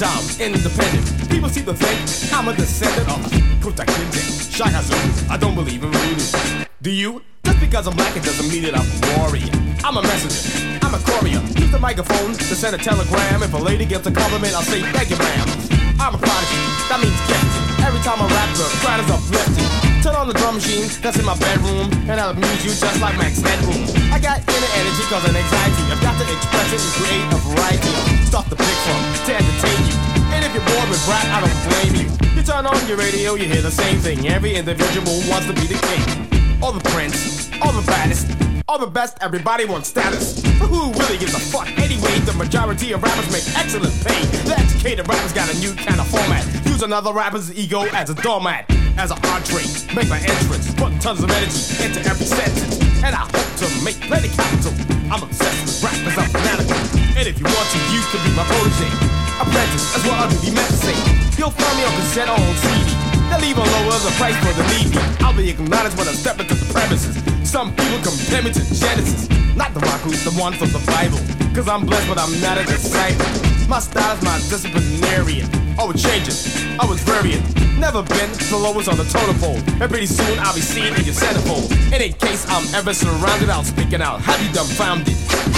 I'm independent. People seem to think I'm a descendant of Kunta Kinte, Shaka Zulu. I don't believe in voodoo. Do you? Just because I'm black, it doesn't mean that I'm a warrior. I'm a messenger, I'm a courier. Use the microphone to send a telegram. If a lady gives a compliment, I'll say thank you, ma'am. I'm a prodigy, that means gifted. Every time I rap, the crowd is uplifted. Turn on the drum machine that's in my bedroom, and I'll amuse you just like Max Headroom. I got inner energy cause an anxiety. I've got to express it and create a variety of stuff to pick from to entertain you. And if you're bored with rap, I don't blame you. You turn on your radio, you hear the same thing. Every individual wants to be the king. All the prince, all the baddest, all the best, everybody wants status. But who really gives a fuck? Anyway, the majority of rappers make excellent pay. The educated rappers got a new kind of format. Use another rapper's ego as a doormat. As an entree, make my entrance, put tons of energy into every sentence. And I hope to make plenty capital. I'm obsessed with rap cause I'm fanatical. And if you want to, you could be my protege. Apprentice, that's what I'll be meant to say. You'll find me on cassette or on CD. They'll even lower the price for the needy. I'll be acknowledged when I step into the premises. Some people compare me to Genesis, not the rock who's the one from the Bible. Cause I'm blessed but I'm not a disciple. My style is my disciplinarian. Always changing, always varying. Never been the lowest on the totem pole. And pretty soon I'll be seen in your centerfold. And in case I'm ever surrounded, I'll speak it out. Have you dumbfounded?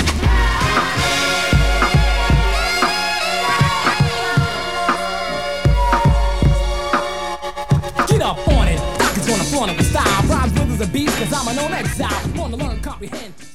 Get up on it, Doc is gonna flaunt up the style. Rhymes, rhythms, and beats, cause I'm a known exile. Want to learn, comprehend.